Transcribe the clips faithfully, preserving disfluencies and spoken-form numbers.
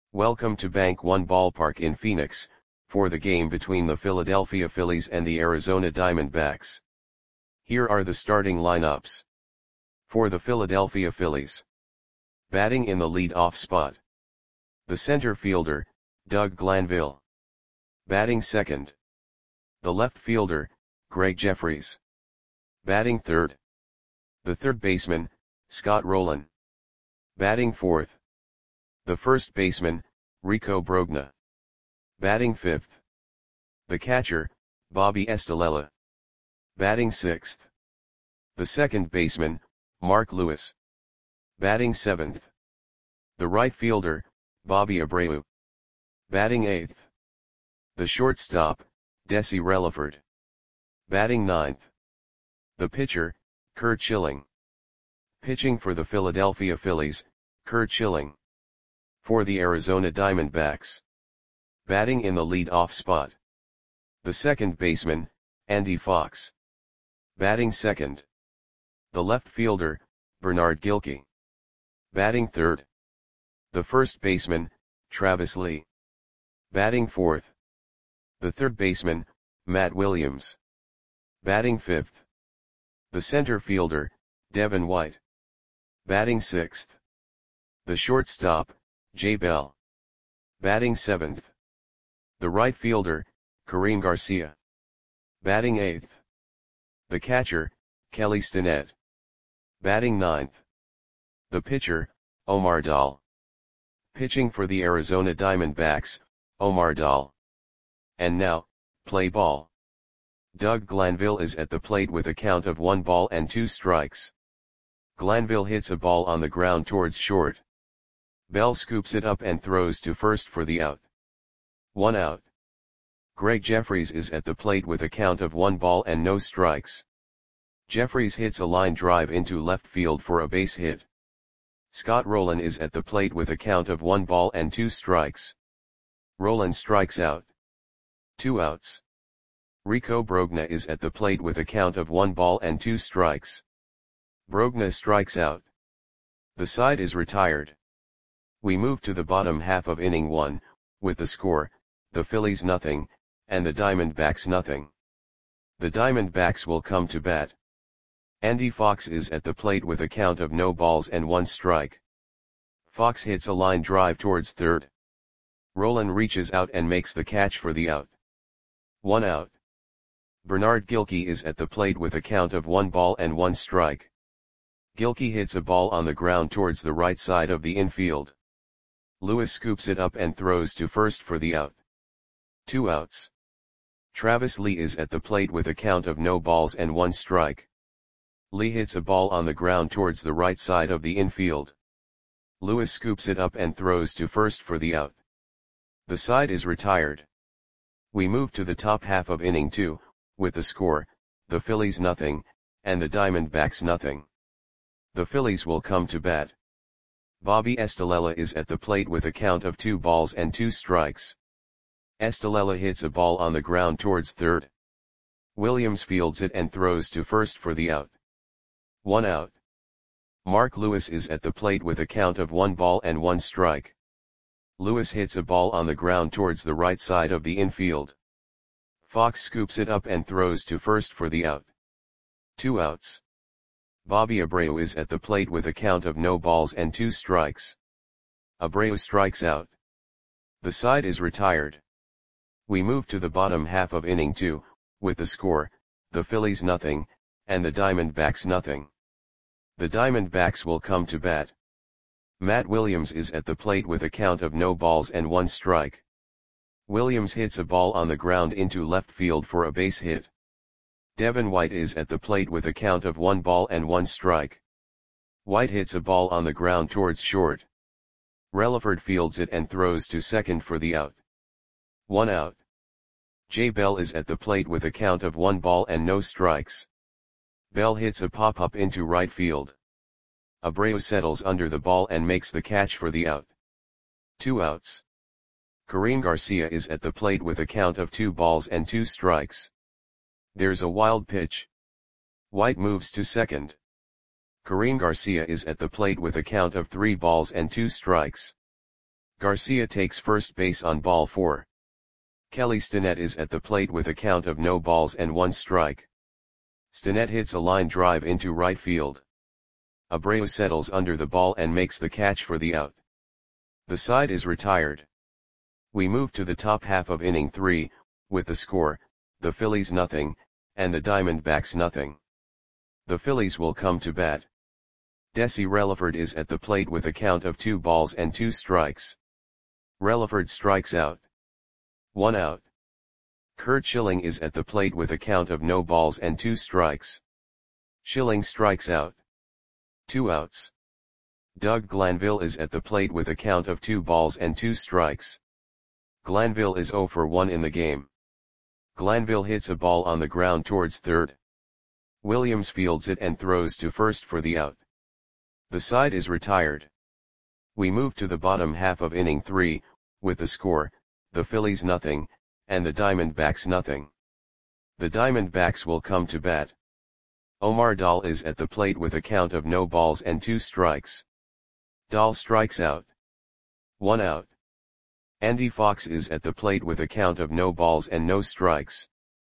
Welcome to Bank One Ballpark in Phoenix, for the game between the Philadelphia Phillies and the Arizona Diamondbacks. Here are the starting lineups. For the Philadelphia Phillies. Batting in the lead-off spot. The center fielder, Doug Glanville. Batting second. The left fielder, Greg Jefferies. Batting third. The third baseman, Scott Rolen. Batting fourth. The first baseman, Rico Brogna. Batting fifth. The catcher, Bobby Estalella. Batting sixth. The second baseman, Mark Lewis. Batting seventh. The right fielder, Bobby Abreu. Batting eighth. The shortstop, Desi Relaford. Batting ninth. The pitcher, Curt Schilling. Pitching for the Philadelphia Phillies, Curt Schilling. For the Arizona Diamondbacks. Batting in the lead-off spot. The second baseman, Andy Fox. Batting second. The left fielder, Bernard Gilkey. Batting third. The first baseman, Travis Lee. Batting fourth. The third baseman, Matt Williams. Batting fifth. The center fielder, Devin White. Batting sixth. The shortstop, Jay Bell. Batting seventh. The right fielder, Kareem Garcia. Batting eighth. The catcher, Kelly Stinnett. Batting ninth. The pitcher, Omar Dahl. Pitching for the Arizona Diamondbacks, Omar Dahl. And now, play ball. Doug Glanville is at the plate with a count of one ball and two strikes. Glanville hits a ball on the ground towards short. Bell scoops it up and throws to first for the out. One out. Greg Jefferies is at the plate with a count of one ball and no strikes. Jefferies hits a line drive into left field for a base hit. Scott Rolen is at the plate with a count of one ball and two strikes. Rolen strikes out. Two outs. Rico Brogna is at the plate with a count of one ball and two strikes. Brogna strikes out. The side is retired. We move to the bottom half of inning one, with the score, the Phillies nothing, and the Diamondbacks nothing. The Diamondbacks will come to bat. Andy Fox is at the plate with a count of no balls and one strike. Fox hits a line drive towards third. Rolen reaches out and makes the catch for the out. One out. Bernard Gilkey is at the plate with a count of one ball and one strike. Gilkey hits a ball on the ground towards the right side of the infield. Lewis scoops it up and throws to first for the out. Two outs. Travis Lee is at the plate with a count of no balls and one strike. Lee hits a ball on the ground towards the right side of the infield. Lewis scoops it up and throws to first for the out. The side is retired. We move to the top half of inning two, with the score, the Phillies nothing, and the Diamondbacks nothing. The Phillies will come to bat. Bobby Estalella is at the plate with a count of two balls and two strikes. Estalella hits a ball on the ground towards third. Williams fields it and throws to first for the out. One out. Mark Lewis is at the plate with a count of one ball and one strike. Lewis hits a ball on the ground towards the right side of the infield. Fox scoops it up and throws to first for the out. Two outs. Bobby Abreu is at the plate with a count of no balls and two strikes. Abreu strikes out. The side is retired. We move to the bottom half of inning two, with the score, the Phillies nothing, and the Diamondbacks nothing. The Diamondbacks will come to bat. Matt Williams is at the plate with a count of no balls and one strike. Williams hits a ball on the ground into left field for a base hit. Devin White is at the plate with a count of one ball and one strike. White hits a ball on the ground towards short. Relaford fields it and throws to second for the out. One out. Jay Bell is at the plate with a count of one ball and no strikes. Bell hits a pop-up into right field. Abreu settles under the ball and makes the catch for the out. Two outs. Kareem Garcia is at the plate with a count of two balls and two strikes. There's a wild pitch. White moves to second. Kareem Garcia is at the plate with a count of three balls and two strikes. Garcia takes first base on ball four. Kelly Stinnett is at the plate with a count of no balls and one strike. Stinnett hits a line drive into right field. Abreu settles under the ball and makes the catch for the out. The side is retired. We move to the top half of inning three, with the score, the Phillies nothing, and the Diamondbacks nothing. The Phillies will come to bat. Desi Relaford is at the plate with a count of two balls and two strikes. Relaford strikes out. One out. Curt Schilling is at the plate with a count of no balls and two strikes. Schilling strikes out. Two outs. Doug Glanville is at the plate with a count of two balls and two strikes. Glanville is zero for one in the game. Glanville hits a ball on the ground towards third. Williams fields it and throws to first for the out. The side is retired. We move to the bottom half of inning three, with the score, the Phillies nothing, and the Diamondbacks nothing. The Diamondbacks will come to bat. Omar Dahl is at the plate with a count of no balls and two strikes. Dahl strikes out. One out. Andy Fox is at the plate with a count of no balls and no strikes.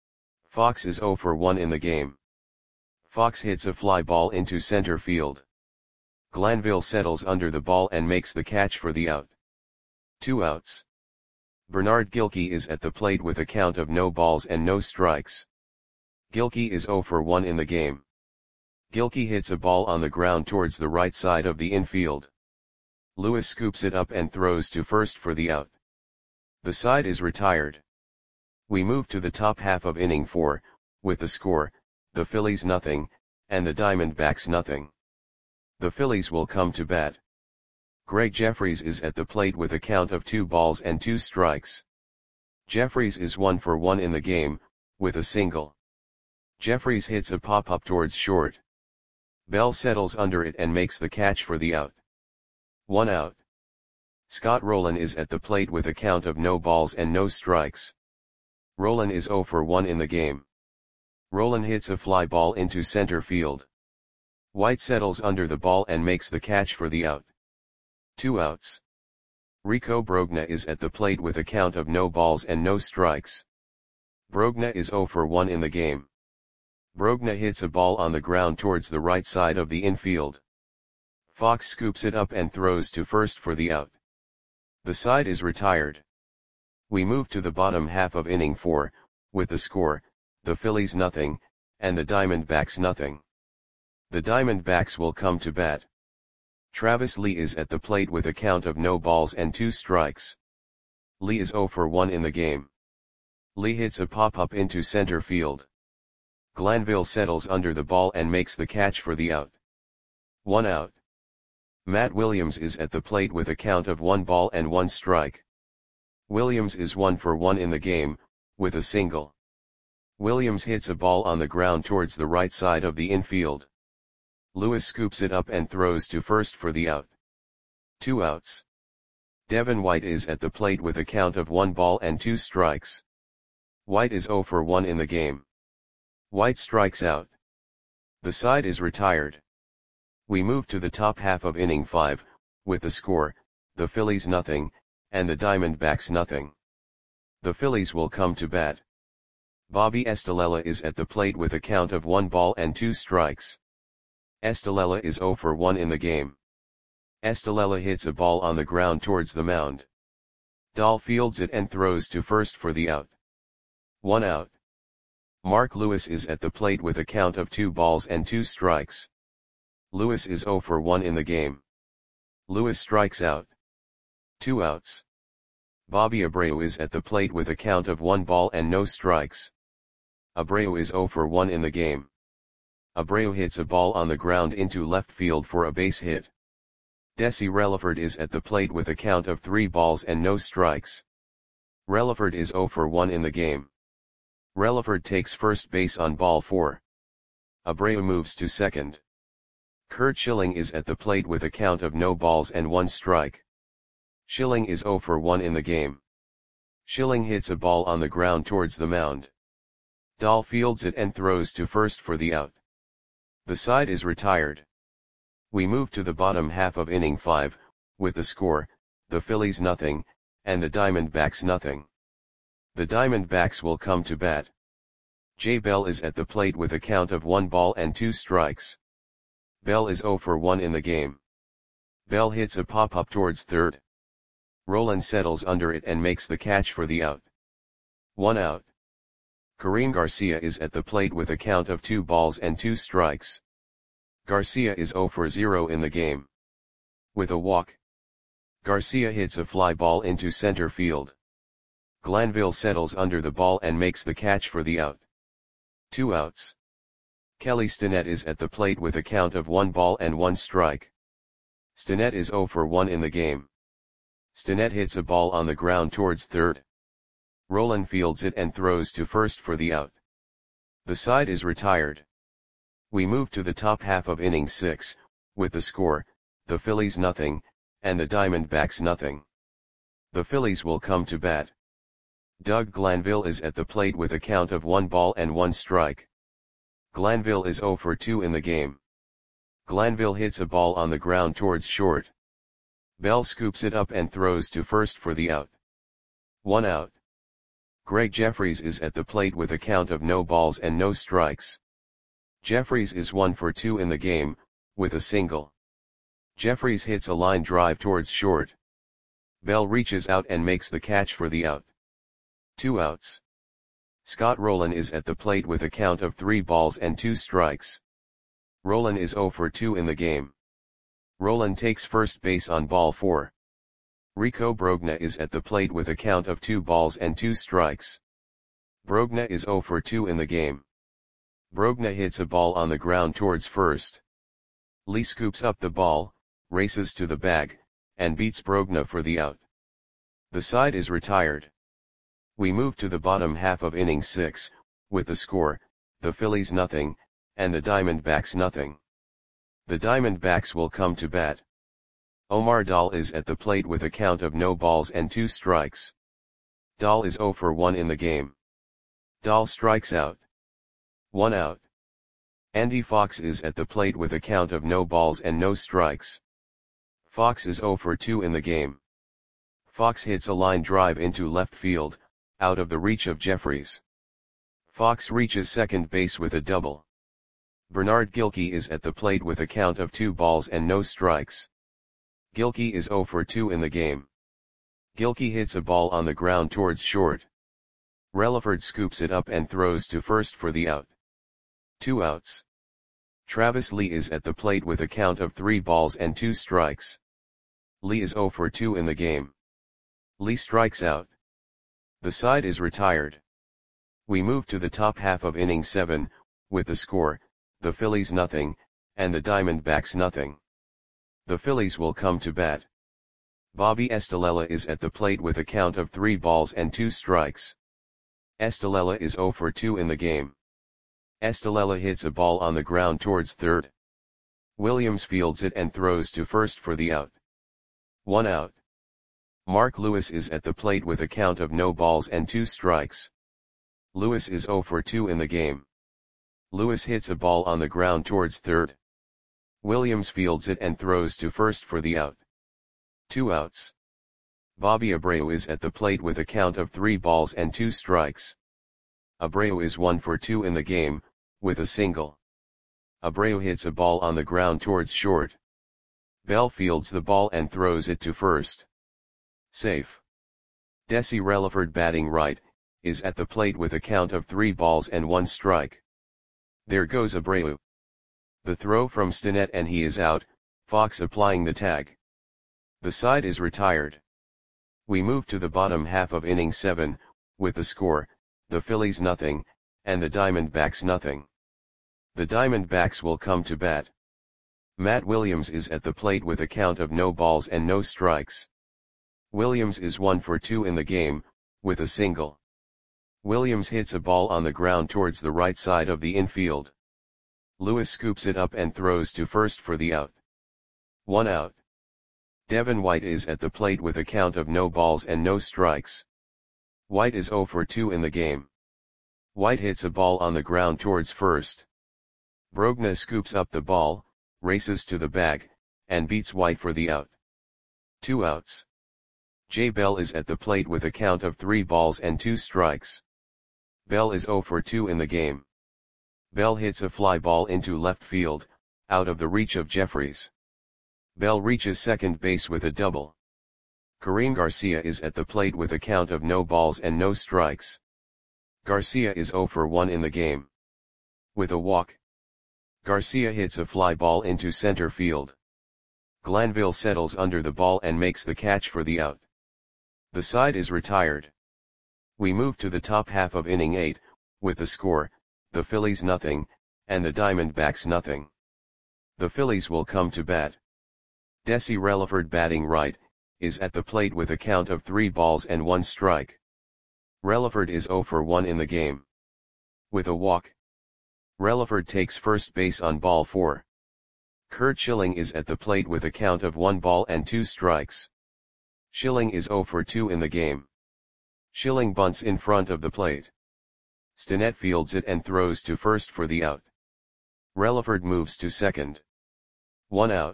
Fox is zero for one in the game. Fox hits a fly ball into center field. Glanville settles under the ball and makes the catch for the out. Two outs. Bernard Gilkey is at the plate with a count of no balls and no strikes. Gilkey is zero for one in the game. Gilkey hits a ball on the ground towards the right side of the infield. Lewis scoops it up and throws to first for the out. The side is retired. We move to the top half of inning four, with the score, the Phillies nothing, and the Diamondbacks nothing. The Phillies will come to bat. Greg Jeffries is at the plate with a count of two balls and two strikes. Jeffries is one for one in the game, with a single. Jeffries hits a pop-up towards short. Bell settles under it and makes the catch for the out. One out. Scott Rowland is at the plate with a count of no balls and no strikes. Rowland is zero for one in the game. Rowland hits a fly ball into center field. White settles under the ball and makes the catch for the out. Two outs. Rico Brogna is at the plate with a count of no balls and no strikes. Brogna is zero for one in the game. Brogna hits a ball on the ground towards the right side of the infield. Fox scoops it up and throws to first for the out. The side is retired. We move to the bottom half of inning four, with the score, the Phillies nothing, and the Diamondbacks nothing. The Diamondbacks will come to bat. Travis Lee is at the plate with a count of no balls and two strikes. Lee is zero for one in the game. Lee hits a pop-up into center field. Glanville settles under the ball and makes the catch for the out. One out. Matt Williams is at the plate with a count of one ball and one strike. Williams is one for one in the game, with a single. Williams hits a ball on the ground towards the right side of the infield. Lewis scoops it up and throws to first for the out. Two outs. Devin White is at the plate with a count of one ball and two strikes. White is zero for one in the game. White strikes out. The side is retired. We move to the top half of inning five, with the score, the Phillies nothing, and the Diamondbacks nothing. The Phillies will come to bat. Bobby Estalella is at the plate with a count of one ball and two strikes. Estalella is zero for one in the game. Estalella hits a ball on the ground towards the mound. Dahl fields it and throws to first for the out. One out. Mark Lewis is at the plate with a count of two balls and two strikes. Lewis is zero for one in the game. Lewis strikes out. Two outs. Bobby Abreu is at the plate with a count of one ball and no strikes. Abreu is zero for one in the game. Abreu hits a ball on the ground into left field for a base hit. Desi Relaford is at the plate with a count of three balls and no strikes. Relaford is zero for one in the game. Relaford takes first base on ball four. Abreu moves to second. Curt Schilling is at the plate with a count of no balls and one strike. Schilling is zero for one in the game. Schilling hits a ball on the ground towards the mound. Dahl fields it and throws to first for the out. The side is retired. We move to the bottom half of inning five, with the score, the Phillies nothing, and the Diamondbacks nothing. The Diamondbacks will come to bat. Jay Bell is at the plate with a count of one ball and two strikes. Bell is oh for one in the game. Bell hits a pop-up towards third. Rolen settles under it and makes the catch for the out. One out. Karim Garcia is at the plate with a count of two balls and two strikes. Garcia is oh for zero in the game. With a walk, Garcia hits a fly ball into center field. Glanville settles under the ball and makes the catch for the out. Two outs. Kelly Stinnett is at the plate with a count of one ball and one strike. Stinnett is oh for one in the game. Stinnett hits a ball on the ground towards third. Rolen fields it and throws to first for the out. The side is retired. We move to the top half of inning six, with the score, the Phillies nothing, and the Diamondbacks nothing. The Phillies will come to bat. Doug Glanville is at the plate with a count of one ball and one strike. Glanville is oh for two in the game. Glanville hits a ball on the ground towards short. Bell scoops it up and throws to first for the out. One out. Greg Jeffries is at the plate with a count of no balls and no strikes. Jeffries is one for two in the game, with a single. Jeffries hits a line drive towards short. Bell reaches out and makes the catch for the out. Two outs. Scott Rolen is at the plate with a count of three balls and two strikes. Rolen is oh for two in the game. Rolen takes first base on ball four. Rico Brogna is at the plate with a count of two balls and two strikes. Brogna is oh for two in the game. Brogna hits a ball on the ground towards first. Lee scoops up the ball, races to the bag, and beats Brogna for the out. The side is retired. We move to the bottom half of inning six, with the score, the Phillies nothing, and the Diamondbacks nothing. The Diamondbacks will come to bat. Omar Dahl is at the plate with a count of no balls and two strikes. Dahl is oh for one in the game. Dahl strikes out. One out. Andy Fox is at the plate with a count of no balls and no strikes. Fox is oh for two in the game. Fox hits a line drive into left field, out of the reach of Jeffries. Fox reaches second base with a double. Bernard Gilkey is at the plate with a count of two balls and no strikes. Gilkey is oh for two in the game. Gilkey hits a ball on the ground towards short. Relaford scoops it up and throws to first for the out. Two outs. Travis Lee is at the plate with a count of three balls and two strikes. Lee is oh for two in the game. Lee strikes out. The side is retired. We move to the top half of inning seven, with the score, the Phillies nothing, and the Diamondbacks nothing. The Phillies will come to bat. Bobby Estalella is at the plate with a count of three balls and two strikes. Estalella is oh for two in the game. Estalella hits a ball on the ground towards third. Williams fields it and throws to first for the out. One out. Mark Lewis is at the plate with a count of no balls and two strikes. Lewis is oh for two in the game. Lewis hits a ball on the ground towards third. Williams fields it and throws to first for the out. Two outs. Bobby Abreu is at the plate with a count of three balls and two strikes. Abreu is one for two in the game, with a single. Abreu hits a ball on the ground towards short. Bell fields the ball and throws it to first. Safe. Desi Relaford, batting right, is at the plate with a count of three balls and one strike. There goes Abreu. The throw from Stinnett and he is out, Fox applying the tag. The side is retired. We move to the bottom half of inning seven, with the score, the Phillies nothing, and the Diamondbacks nothing. The Diamondbacks will come to bat. Matt Williams is at the plate with a count of no balls and no strikes. Williams is one for two in the game, with a single. Williams hits a ball on the ground towards the right side of the infield. Lewis scoops it up and throws to first for the out. One out. Devin White is at the plate with a count of no balls and no strikes. White is oh for two in the game. White hits a ball on the ground towards first. Brogna scoops up the ball, races to the bag, and beats White for the out. Two outs. Jay Bell is at the plate with a count of three balls and two strikes. Bell is zero for two in the game. Bell hits a fly ball into left field, out of the reach of Jeffries. Bell reaches second base with a double. Kareem Garcia is at the plate with a count of no balls and no strikes. Garcia is zero for one in the game. With a walk, Garcia hits a fly ball into center field. Glanville settles under the ball and makes the catch for the out. The side is retired. We move to the top half of inning eight, with the score, the Phillies nothing, and the Diamondbacks nothing. The Phillies will come to bat. Desi Relaford, batting right, is at the plate with a count of three balls and one strike. Relaford is zero for one in the game. With a walk, Relaford takes first base on ball four. Curt Schilling is at the plate with a count of one ball and two strikes. Schilling is zero for two in the game. Schilling bunts in front of the plate. Stinnett fields it and throws to first for the out. Relaford moves to second. One out.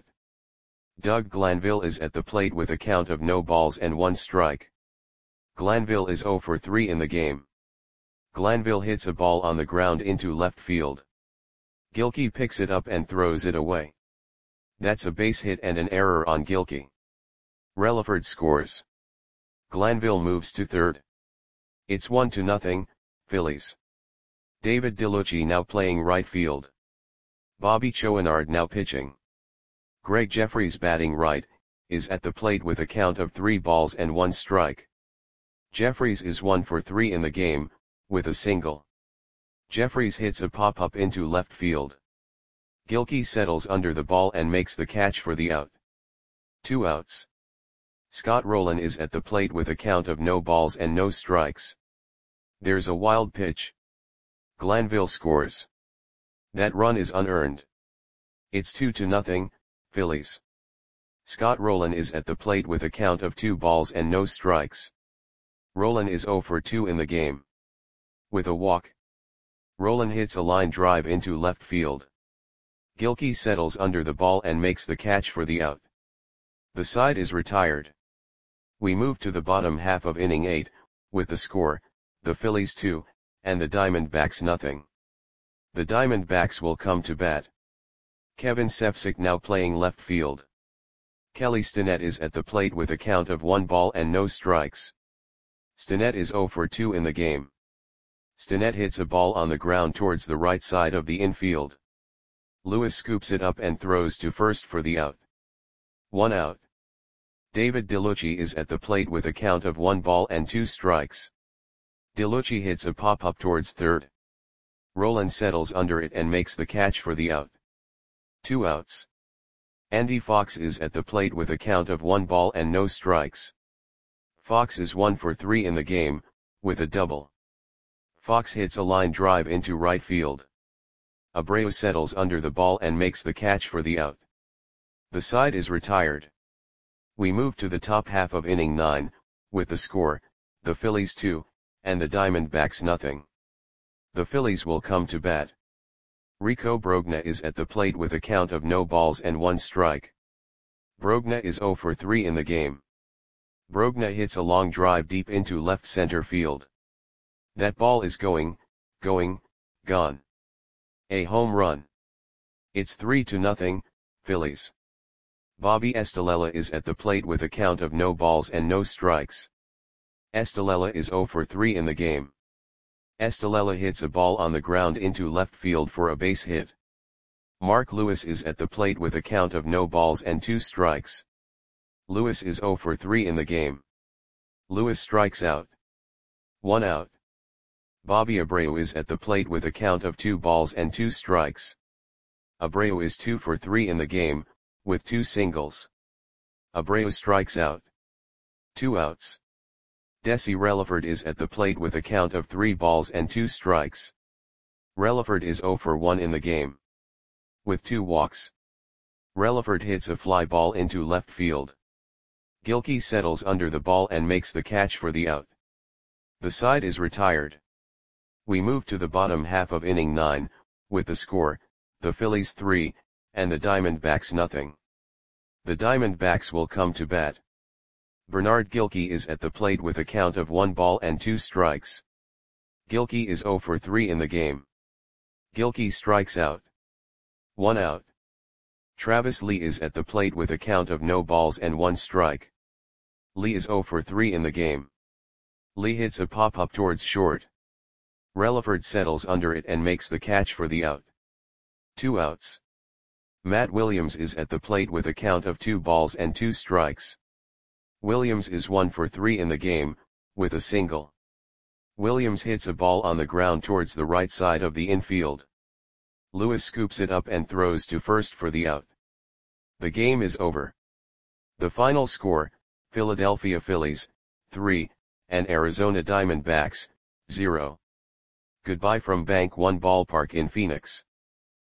Doug Glanville is at the plate with a count of no balls and one strike. Glanville is zero for three in the game. Glanville hits a ball on the ground into left field. Gilkey picks it up and throws it away. That's a base hit and an error on Gilkey. Relaford scores. Glanville moves to third. It's one to nothing, Phillies. David DeLucci now playing right field. Bobby Chouinard now pitching. Greg Jeffries, batting right, is at the plate with a count of three balls and one strike. Jeffries is one for three in the game, with a single. Jeffries hits a pop-up into left field. Gilkey settles under the ball and makes the catch for the out. Two outs. Scott Rowland is at the plate with a count of no balls and no strikes. There's a wild pitch. Glanville scores. That run is unearned. It's two to nothing, Phillies. Scott Rowland is at the plate with a count of two balls and no strikes. Rowland is zero for two in the game. With a walk, Rowland hits a line drive into left field. Gilkey settles under the ball and makes the catch for the out. The side is retired. We move to the bottom half of inning eight, with the score, the Phillies two, and the Diamondbacks nothing. The Diamondbacks will come to bat. Kevin Sefcik now playing left field. Kelly Stinnett is at the plate with a count of one ball and no strikes. Stinnett is zero for two in the game. Stinnett hits a ball on the ground towards the right side of the infield. Lewis scoops it up and throws to first for the out. One out. David DeLucci is at the plate with a count of one ball and two strikes. DeLucci hits a pop-up towards third. Rowland settles under it and makes the catch for the out. Two outs. Andy Fox is at the plate with a count of one ball and no strikes. Fox is one for three in the game, with a double. Fox hits a line drive into right field. Abreu settles under the ball and makes the catch for the out. The side is retired. We move to the top half of inning nine, with the score, the Phillies two, and the Diamondbacks nothing. The Phillies will come to bat. Rico Brogna is at the plate with a count of no balls and one strike. Brogna is zero for three in the game. Brogna hits a long drive deep into left center field. That ball is going, going, gone. A home run. It's three to nothing, Phillies. Bobby Estalella is at the plate with a count of no balls and no strikes. Estalella is zero for three in the game. Estalella hits a ball on the ground into left field for a base hit. Mark Lewis is at the plate with a count of no balls and two strikes. Lewis is zero for three in the game. Lewis strikes out. One out. Bobby Abreu is at the plate with a count of two balls and two strikes. Abreu is two for three in the game, with two singles. Abreu strikes out. Two outs. Desi Relaford is at the plate with a count of three balls and two strikes. Relaford is zero for one in the game. With two walks, Relaford hits a fly ball into left field. Gilkey settles under the ball and makes the catch for the out. The side is retired. We move to the bottom half of inning nine, with the score, the Phillies three, and the Diamondbacks nothing. The Diamondbacks will come to bat. Bernard Gilkey is at the plate with a count of one ball and two strikes. Gilkey is zero for three in the game. Gilkey strikes out. One out. Travis Lee is at the plate with a count of no balls and one strike. Lee is zero for three in the game. Lee hits a pop-up towards short. Relaford settles under it and makes the catch for the out. Two outs. Matt Williams is at the plate with a count of two balls and two strikes. Williams is one for three in the game, with a single. Williams hits a ball on the ground towards the right side of the infield. Lewis scoops it up and throws to first for the out. The game is over. The final score, Philadelphia Phillies, three, and Arizona Diamondbacks, zero. Goodbye from Bank One Ballpark in Phoenix.